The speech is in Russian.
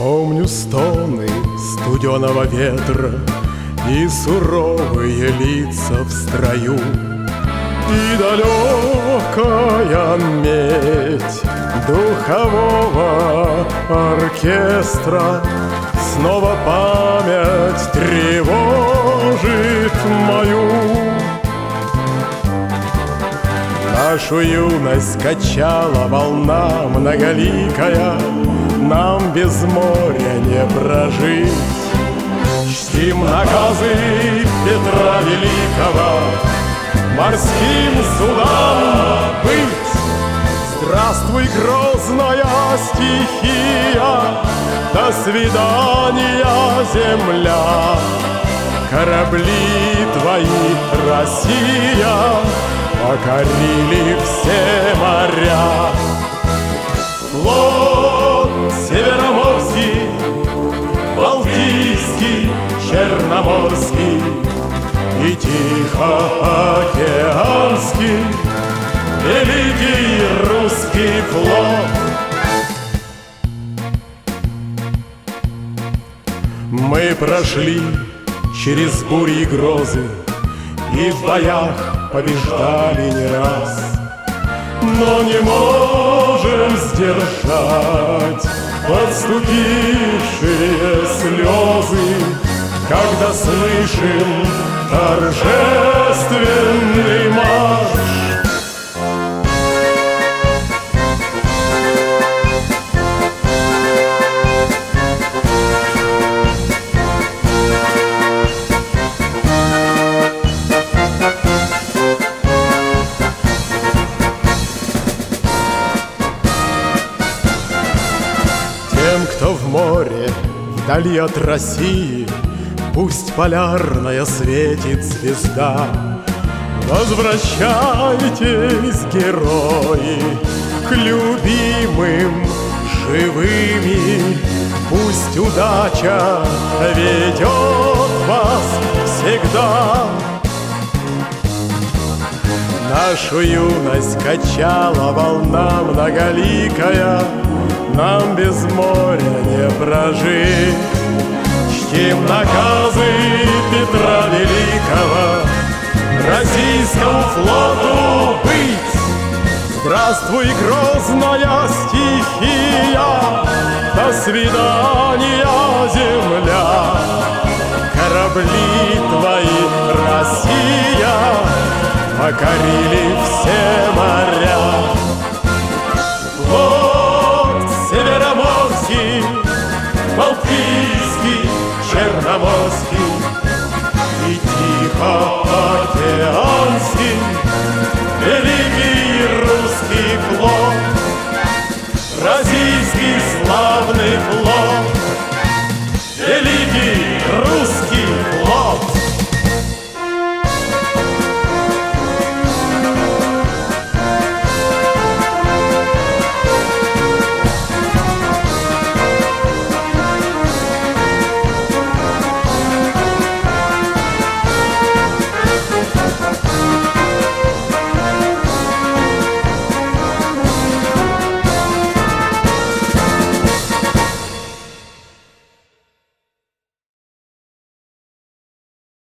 Помню стоны студеного ветра и суровые лица в строю, и далекая медь духового оркестра. Снова память тревожит мою. Нашу юность качала волна многоликая, нам без моря не прожить. Чтим наказы Петра Великого, морским судам быть. Здравствуй, грозная стихия, до свидания, земля. Корабли твои, Россия, покорили все моря. Флот Североморский, Балтийский, Черноморский и Тихоокеанский, великий русский флот. Мы прошли через бури и грозы и в боях побеждали не раз, но не можем сдержать подступившие слезы, когда слышим торжественный марш. Тем, кто в море, вдали от России, пусть полярная светит звезда. Возвращайтесь, герои, к любимым живыми. Пусть удача ведет вас всегда. Нашу юность качала волна многоликая, нам без моря не прожить. Чтим наказы Петра Великого, российскому флоту быть. Здравствуй, грозная стихия, до свидания, земля. Корабли твои, Россия, покорили все моря.